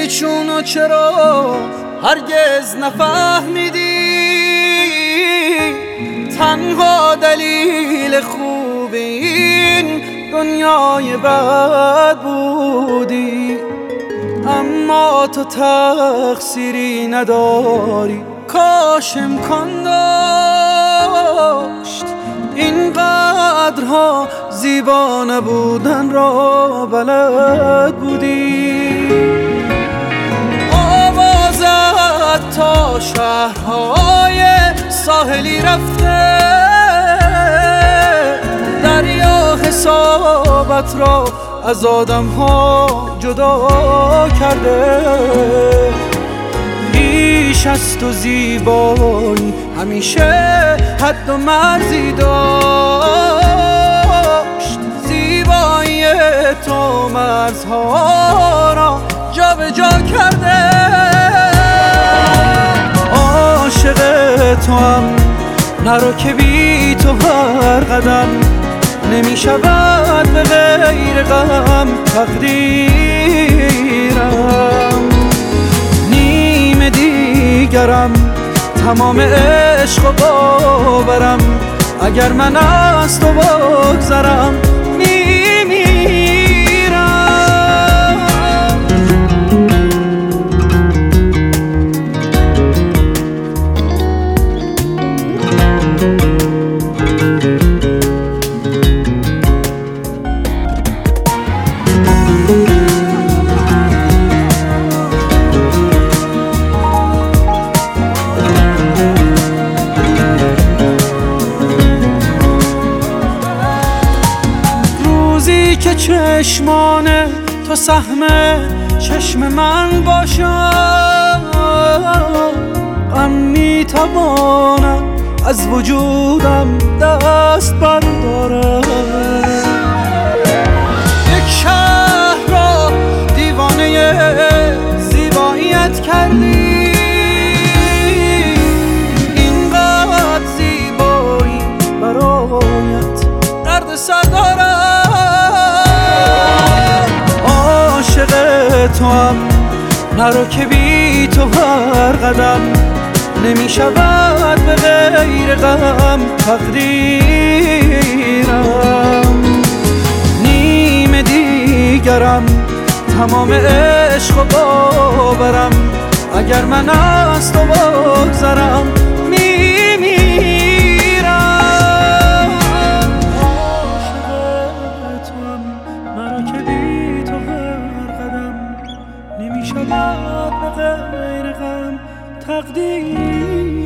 چونو چرا هرگز نفهمیدی؟ تنها دلیل خوب این دنیای بد بودی، اما تو تقصیری نداری. کاش امکان داشت اینقدرها زیبا نبودن را بلد بودی. آوازت تا شهرهای ساحلی رفته، دریا حسابت را از آدم‌ها جدا کرده. بیش از تو زیبایی همیشه حد و مرزی داشت، زیبایی تو مرزها را جا به جا کرده. عاشق تو هم نرو که بی تو هر قدم نمی شود به غیر غم تقدیرم. نیم دیگرم تمام عشق و باورم، اگر من از تو بگذرم که چشمان تو سهم چشم من باشد، غم میتوانم از وجودم دست بردارم. یک شهر را دیوانه زیباییت کردی، اینقدر زیبایی برایت درد سر دارم. تو هم نرو که بی تو هر قدم نمی شود به غیر غم تقدیرم. نیم دیگرم تمام عشق و باورم، اگر من از تو بگذرم میمیرم. عاشق تو هم نرو که بی تو نمی شود به غیر غم تقدیر.